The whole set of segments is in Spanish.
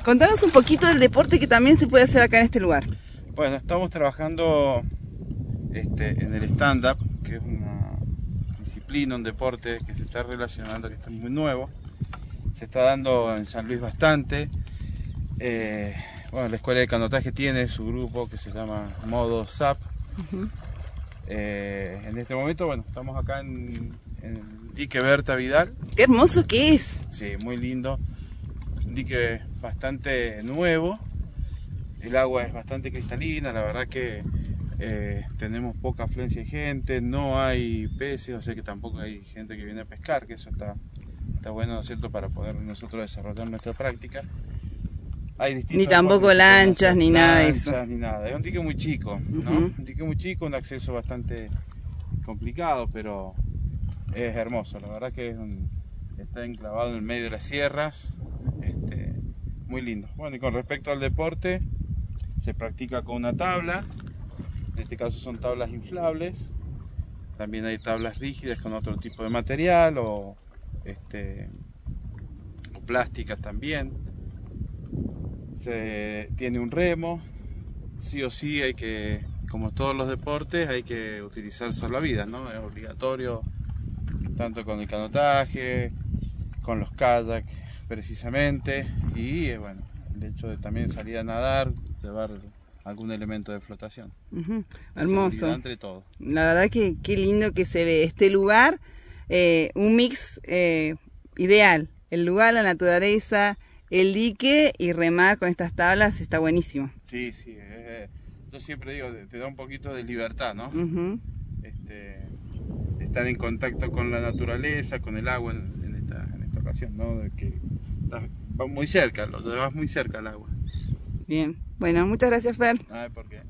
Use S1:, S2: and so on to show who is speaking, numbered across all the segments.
S1: Contanos un poquito del deporte que también se puede hacer acá en este lugar.
S2: Bueno, estamos trabajando en el stand-up, que es una disciplina, un deporte que se está relacionando, que está muy nuevo. Se está dando en San Luis bastante. Bueno, la escuela de canotaje tiene su grupo que se llama Modo SAP. En este momento, bueno, estamos acá en el dique Berta Vidal.
S1: ¡Qué hermoso que es!
S2: Sí, muy lindo. Un dique bastante nuevo. El agua es bastante cristalina, la verdad que tenemos poca afluencia de gente, no hay peces, o sea que tampoco hay gente que viene a pescar, que eso está bueno, ¿no es cierto?, para poder nosotros desarrollar nuestra práctica. Hay distintos
S1: ni tampoco lanchas, ni nada de eso.
S2: Ni nada. Es un dique muy chico, ¿no? Un dique muy chico, un acceso bastante complicado, pero es hermoso. La verdad que está enclavado en el medio de las sierras, muy lindo. Bueno, y con respecto al deporte, se practica con una tabla. En este caso son tablas inflables. También hay tablas rígidas con otro tipo de material o plásticas también. Se tiene un remo. Sí o sí hay que, como todos los deportes, hay que utilizar salvavidas, ¿no? Es obligatorio, tanto con el canotaje, con los kayaks precisamente, y bueno, el hecho de también salir a nadar, llevar algún elemento de flotación.
S1: Hermoso.
S2: Entre todo.
S1: La verdad que qué lindo que se ve este lugar, un mix ideal, el lugar, la naturaleza, el dique y remar con estas tablas está buenísimo.
S2: Sí, yo siempre digo, te da un poquito de libertad, ¿no? Estar en contacto con la naturaleza, con el agua en esta ocasión, ¿no? De que va muy cerca, lo llevas muy cerca al agua.
S1: Bien, bueno, muchas gracias, Fer.
S2: ¿Por qué?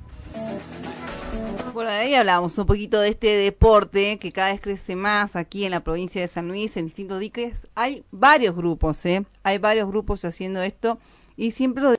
S1: Bueno, ahí hablamos un poquito de este deporte que cada vez crece más aquí en la provincia de San Luis, en distintos diques. Hay varios grupos, hay varios grupos haciendo esto y siempre lo